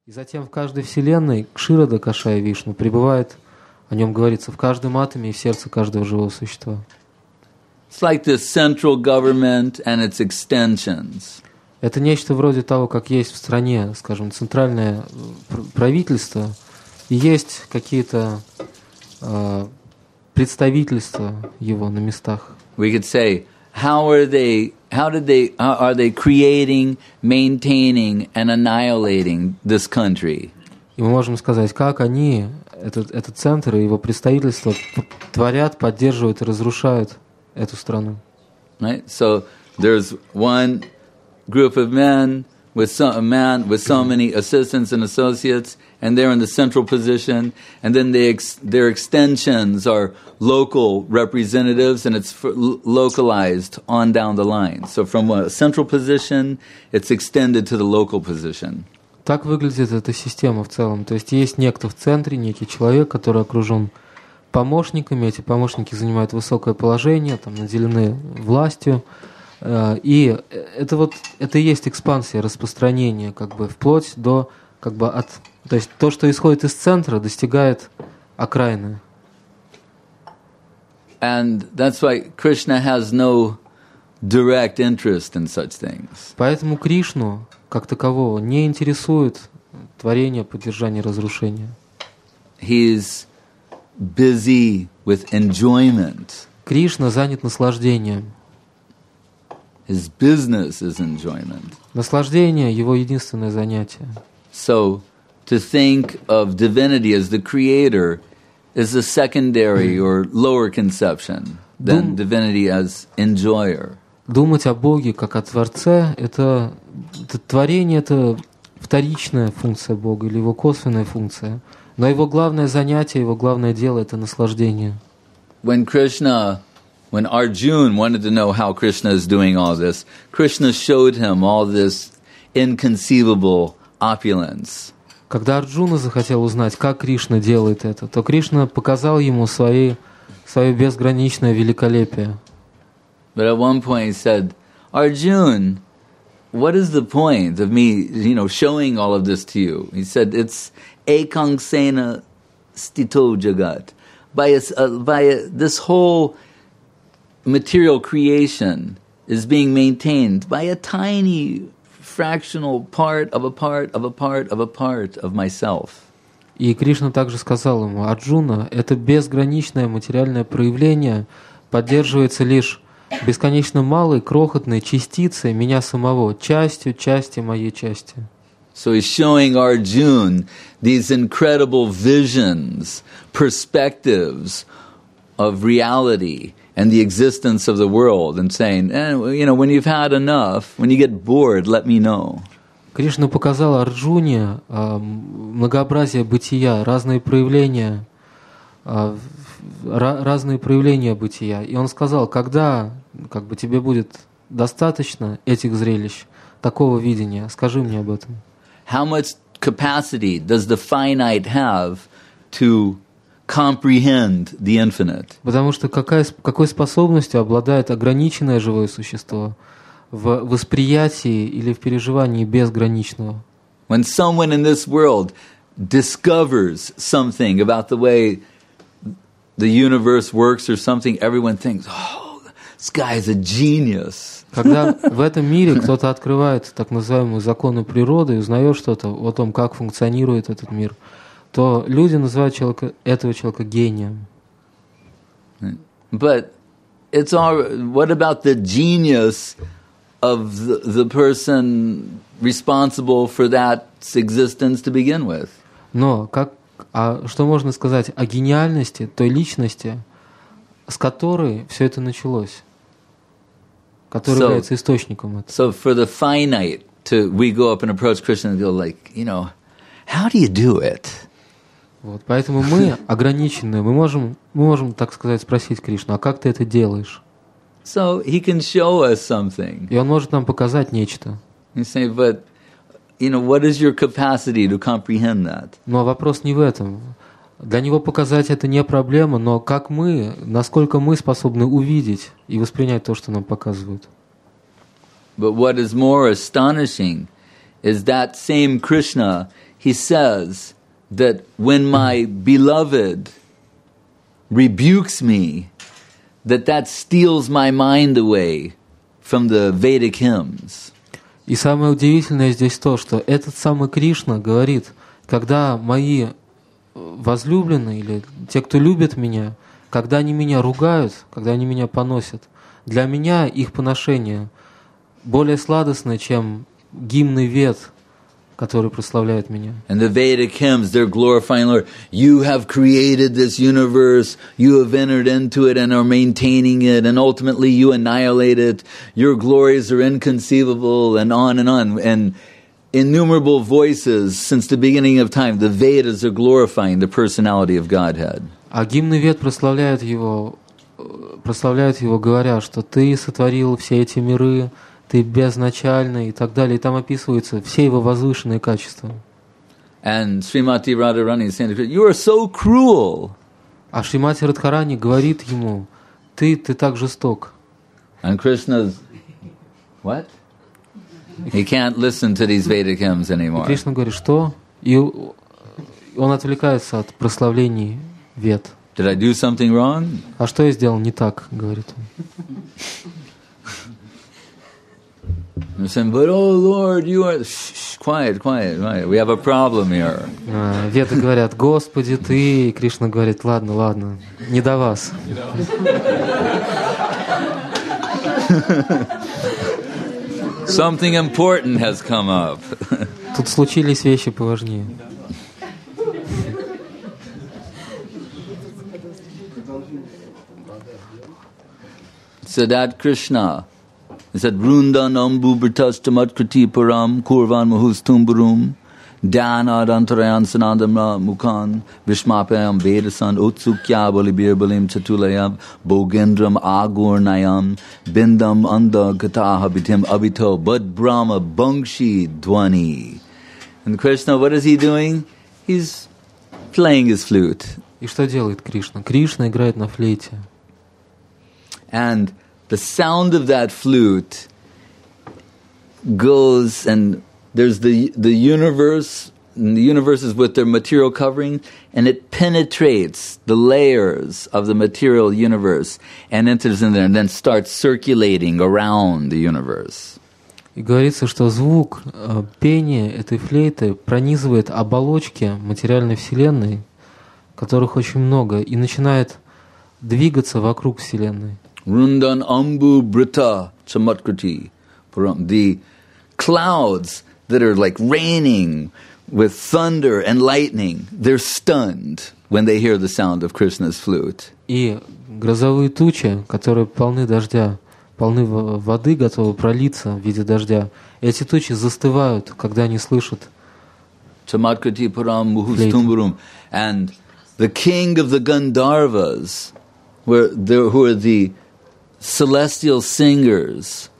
И затем в каждой вселенной Кширада Кашая Вишну пребывает, о нем говорится, в каждом атоме и в сердце каждого живого существа. It's like the central government and its extensions. Это нечто вроде того, как есть в стране, скажем, центральное правительство, и есть какие-то представительства его на местах. We could say, are they creating, maintaining, and annihilating this country? И мы можем сказать, как они, этот центр и его представительство, творят, поддерживают и разрушают эту страну. Right? So there's one group of men with so many assistants and associates, and they're in the central position, and then their extensions are local representatives, and it's localized on down the line. So from a central position, it's extended to the local position. Так выглядит эта система в целом. То есть есть некто в центре, некий человек, который окружен помощниками. Эти помощники занимают высокое положение, там, наделены властью. И это и есть экспансия, распространение, как бы вплоть до то есть то, что исходит из центра, достигает окраины. And that's why Krishna has no direct interest in such things. Поэтому Кришну, как такового, не интересует творение, поддержание, разрушение. He's busy with enjoyment. Кришна занят наслаждением. His business is enjoyment. Наслаждение — его единственное занятие. So, to think of divinity as the creator is a secondary or lower conception than divinity as enjoyer. Думать о Боге как о Творце — это творение, это вторичная функция Бога или его косвенная функция. Но его главное занятие, его главное дело — это наслаждение. When Arjuna wanted to know how Krishna is doing all this, Krishna showed him all this inconceivable opulence. Когда Арджуна захотел узнать, как Кришна делает это, то Кришна показал ему свое безграничное великолепие. But at one point he said, Arjuna, what is the point of me, showing all of this to you? He said, it's ekangsena stito jagat. This whole material creation is being maintained by a tiny fractional part of a part of a part of a part of myself. И Кришна также сказал ему: Арджуна, это безграничное материальное проявление поддерживается лишь бесконечно малой, крохотной частицей меня самого, частью части моей части. So he's showing Arjuna these incredible visions, perspectives of reality and the existence of the world, and saying, when you've had enough, when you get bored, let me know. Кришна показал Арджуне многообразие бытия, разные проявления бытия. И он сказал, когда тебе будет достаточно этих зрелищ, такого видения, скажи мне об этом. How much capacity does the finite have to comprehend the infinite? Потому что какой способностью обладает ограниченное живое существо в восприятии или в переживании безграничного? When someone in this world discovers something about the way the universe works or something, everyone thinks, oh, this guy is a genius. Когда в этом мире кто-то открывает так называемые законы природы и узнает что-то о том, как функционирует этот мир, то люди называют этого человека гением. But what about the genius of the person responsible for that existence to begin with? Но что можно сказать о гениальности той личности, с которой все это началось, которая является источником этого? So for the finite, we go up and approach Krishna and go like, how do you do it? Вот, поэтому мы ограниченные, мы можем, так сказать, спросить Кришну, а как ты это делаешь? So he can show us something. И он может нам показать нечто. You say, but what is your capacity to comprehend that? Но вопрос не в этом. Для него показать это не проблема, но насколько мы способны увидеть и воспринять то, что нам показывают. But what is more astonishing is that same Krishna he says that when my beloved rebukes me, that steals my mind away from the Vedic hymns. И самое удивительное здесь то, что этот самый Кришна говорит, когда мои возлюбленные или те, кто любит меня, когда они меня ругают, когда они меня поносят, для меня их поношение более сладостное, чем гимны Вед, который прославляет меня. And the Vedic hymns, they're glorifying Lord. You have created this universe. You have entered into it and are maintaining it. And ultimately you annihilate it. Your glories are inconceivable, and on and on. And innumerable voices since the beginning of time, the Vedas are glorifying the personality of Godhead. А гимны Вед прославляют его, говоря, что ты сотворил все эти миры, ты безначальный и так далее. И там описываются все его возвышенные качества. And Srimati Radharani is saying, you are so cruel. А Шримати Радхарани говорит ему, ты так жесток. And Krishna's, what? He can't listen to these Vedic hymns anymore. И Кришна говорит, что? И он отвлекается от прославлений Вед. Did I do something wrong? А что я сделал не так, говорит он. I'm saying, but oh Lord, you are... Shh, quiet. We have a problem here. Веды говорят, Господи, ты... И Кришна говорит, ладно, не до вас. Something important has come up. Тут случились вещи поважнее. So that Krishna, he said, Vrundanam bhubrtastamad param kurvan mahustumburum dhanad antarayan sanandamra mukhan vishmapayam vedasan utsukya balibir balim chatulayam bogendram agurnayam bindam anda gataha bitim abito bud brahma bangshi dwani. And Krishna, what is he doing? He's playing his flute. И что делает Кришна? Кришна играет на флейте. And the sound of that flute goes, and there's the universe, and the universe is with their material covering, and it penetrates the layers of the material universe and enters in there and then starts circulating around the universe. И говорится, что звук пения этой флейты пронизывает оболочки материальной вселенной, которых очень много, и начинает двигаться вокруг вселенной. Rundan ambu brita chamatkriti. The clouds that are like raining with thunder and lightning, they're stunned when they hear the sound of Krishna's flute. И грозовые тучи, которые полны дождя, полны воды, готовы пролиться в виде дождя, эти тучи застывают, когда они слышат Chamatkriti param muhustumburum. And the king of the Gandharvas, who are the celestial singers,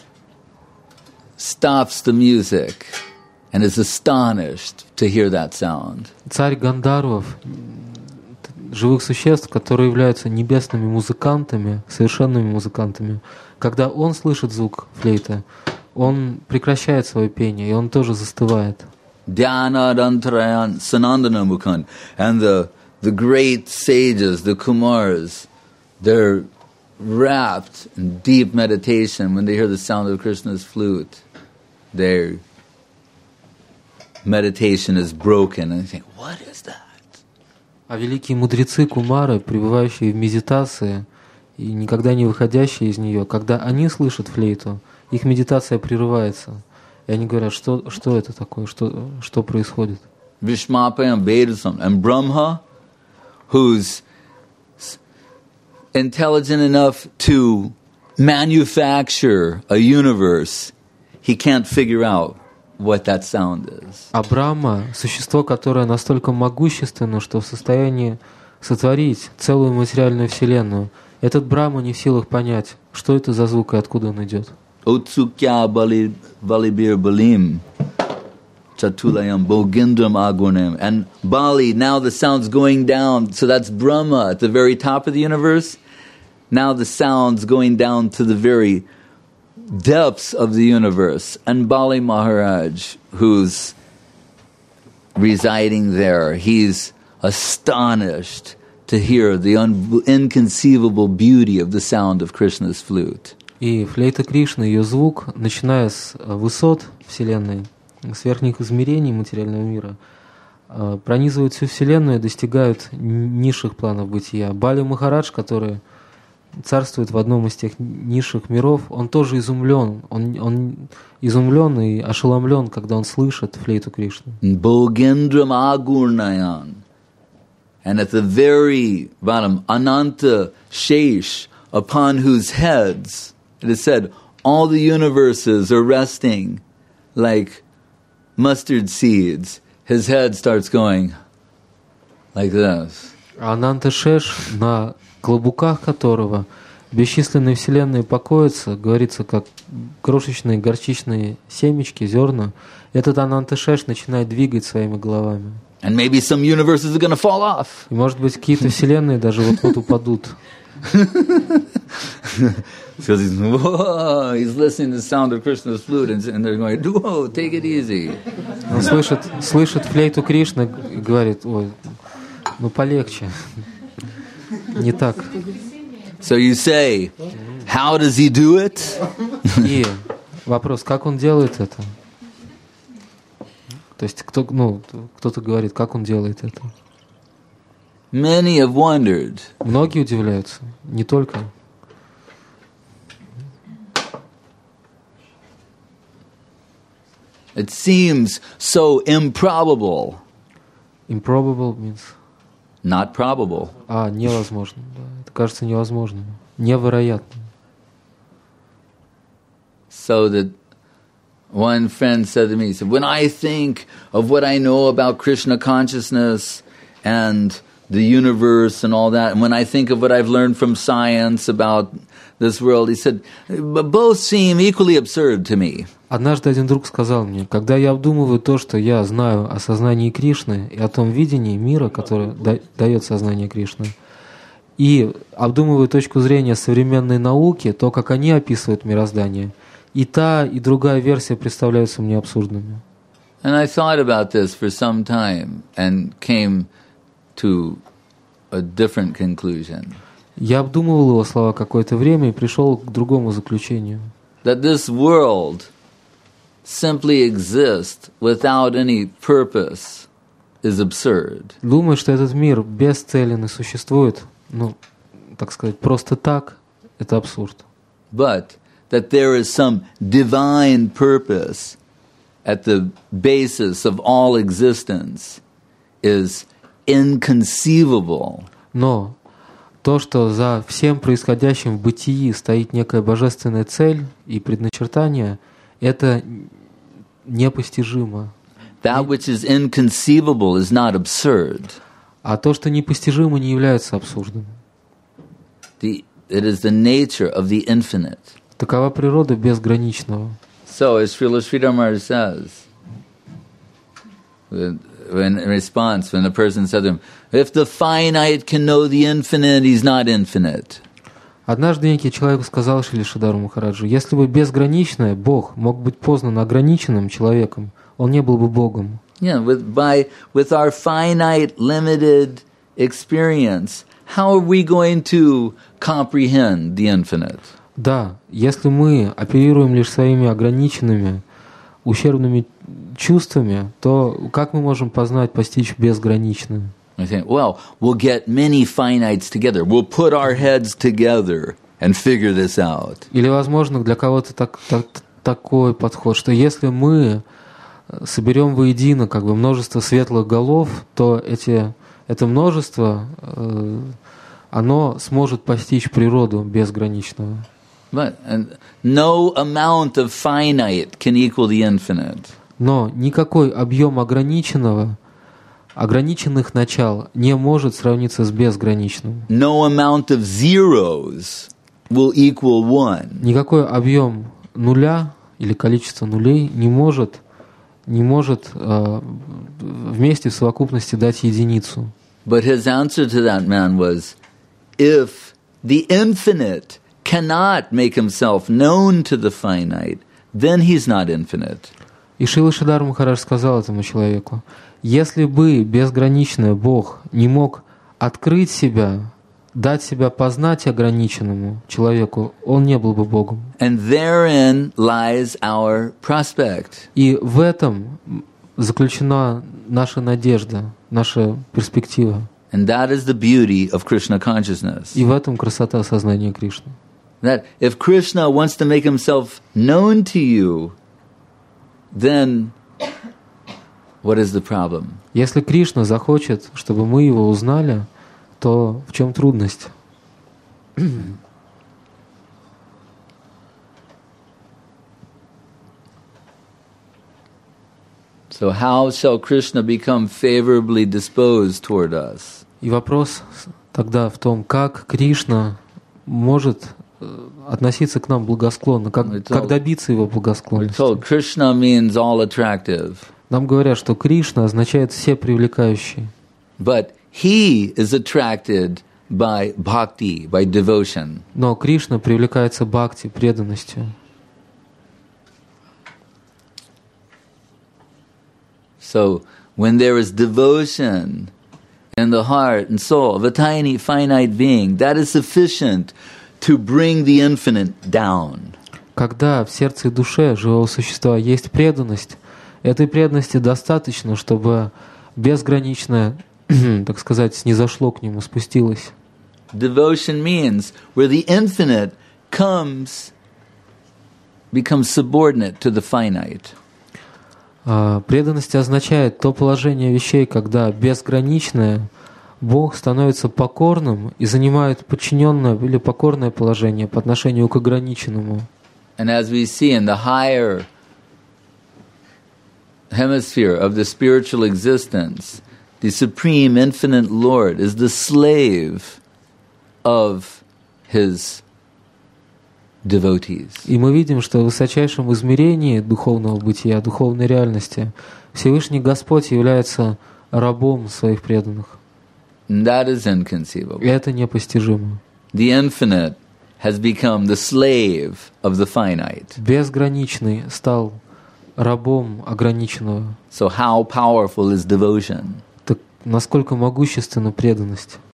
stops the music and is astonished to hear that sound. Царь Гандарвов, живых существ, которые являются небесными музыкантами, совершенными музыкантами, когда он слышит звук флейты, он прекращает свое пение, и он тоже застывает. Dhyanadantarayan Sanandana Mukhan. And the great sages, the Kumars, they're wrapped in deep meditation when they hear the sound of Krishna's flute. Their meditation is broken and they think, what is that? А великие мудрецы Кумары, пребывающие в медитации и никогда не выходящие из нее, когда они слышат флейту, их медитация прерывается. И они говорят, что это такое, что происходит. Vishmapayam Vedasam. And Brahma, who's intelligent enough to manufacture a universe, he can't figure out what that sound is. А Брахма — существо, которое настолько могущественно, что в состоянии сотворить целую материальную вселенную. Этот Брахма не в силах понять, что это за звук и откуда он идет. Utsukya balibir balim chatulayam bogindram agurnam. And Bali, now the sound's going down, so that's Brahma at the very top of the universe. Now the sound's going down to the very depths of the universe. And Bali Maharaj, who's residing there, he's astonished to hear the inconceivable beauty of the sound of Krishna's flute. И флейта Кришны, ее звук, начиная с высот Вселенной, с верхних измерений материального мира, пронизывают всю Вселенную и достигают низших планов бытия. Бали Махарадж, который царствует в одном из тех низших миров, он тоже изумлен. Он изумлен и ошеломлен, когда он слышит флейту Кришны. Bhogendram Agurnayan. And at the very bottom, Ananta Shesh, upon whose heads, it is said, all the universes are resting like mustard seeds. His head starts going like this. Ананта Шеш, на клобуках которого бесчисленные вселенные покоятся, говорится, как крошечные горчичные семечки, зерна, этот Ананта Шеш начинает двигать своими головами. And maybe some universes are going to fall off. И, может быть, какие-то вселенные даже вот-вот упадут. Because he's listening to the sound of Krishna's flute, and they're going, whoa, take it easy. Он слышит флейту Кришны и говорит, ой, ну полегче. Не так. So you say, how does he do it? И вопрос, как он делает это? То есть кто-то говорит, как он делает это? Many have wondered. Многие удивляются, не только. It seems so improbable. Improbable means? Not probable. Невозможно. Да. Это кажется невозможным, невероятным. So that one friend said to me, he said, when I think of what I know about Krishna consciousness and the universe and all that, and when I think of what I've learned from science about this world, he said, both seem equally absurd to me. Однажды один друг сказал мне, когда я обдумываю то, что я знаю о сознании Кришны и о том видении мира, которое дает сознание Кришны, и обдумываю точку зрения современной науки, то, как они описывают мироздание, и та, и другая версия представляются мне абсурдными. And I thought about this for some time and came to a different conclusion. Я обдумывал его слова какое-то время и пришел к другому заключению. That this world simply exists without any purpose is absurd. Думаю, что этот мир бесцелен и существует, так сказать, просто так, это абсурд. But that there is some divine purpose at the basis of all existence is inconceivable. Но то, что за всем происходящим в бытии стоит некая божественная цель и предначертание, это непостижимо. That which is inconceivable is not absurd. А то, что непостижимо, не является абсурдом. It is the nature of the infinite. Такова природа безграничного. So, as Srila Sridhar says, in response, when the person said to him, if the finite can know the infinite, he's not infinite. Однажды некий человек сказал Шрила Шридару Махараджу, если бы безграничное, Бог мог быть познан ограниченным человеком, он не был бы Богом. Yeah, with our finite, limited experience, how are we going to comprehend the infinite? Да, если мы оперируем лишь своими ограниченными, ущербными чувствами, то как мы можем познать, постичь безграничное? I think, well, we'll get many finites together. We'll put our heads together and figure this out. Или, возможно, для кого-то такой подход, что если мы соберем воедино множество светлых голов, то это множество, оно сможет постичь природу безграничного. But no amount of finite can equal the infinite. Но никакой объем ограниченных начал не может сравниться с безграничным. No amount of zeros will equal one. Никакой объем нуля или количество нулей не может вместе в совокупности дать единицу. But his answer to that man was, if the infinite cannot make himself known to the finite, then he's not infinite. И Шрила Шридар Махарадж сказал этому человеку, Если бы безграничный Бог не мог открыть себя, дать себя познать ограниченному человеку, он не был бы Богом. And therein lies our prospect. И в этом заключена наша надежда, наша перспектива. And that is the beauty of Krishna consciousness. И в этом красота сознания Кришны. That if Krishna wants to make himself known to you, then what is the problem? Если Кришна захочет, чтобы мы его узнали, то в чем трудность? So how shall Krishna become favorably disposed toward us? И вопрос тогда в том, как Кришна может относиться к нам благосклонно, как добиться его We're благосклонности. told Krishna means all attractive, Нам говорят, что Кришна означает все привлекающий. but he is attracted by bhakti, by devotion. Но Кришна привлекается бхакти, преданностью. So when there is devotion in the heart and soul of a tiny finite being, that is sufficient to bring the infinite down. Когда в сердце и душе живого существа есть преданность, этой преданности достаточно, чтобы безграничное, так сказать, снизошло к нему, спустилось. Devotion means where the infinite becomes subordinate to the finite. Преданность означает то положение вещей, когда безграничное Бог становится покорным и занимает подчиненное или покорное положение по отношению к ограниченному. And as we see in the higher hemisphere of the spiritual existence, the Supreme Infinite Lord is the slave of His devotees. И мы видим, что в высочайшем измерении духовного бытия, духовной реальности, Всевышний Господь является рабом своих преданных. And that is inconceivable. И это непостижимо. The infinite has become the slave of the finite. Безграничный стал рабом ограниченного. So how powerful is devotion? Так насколько могущественна преданность?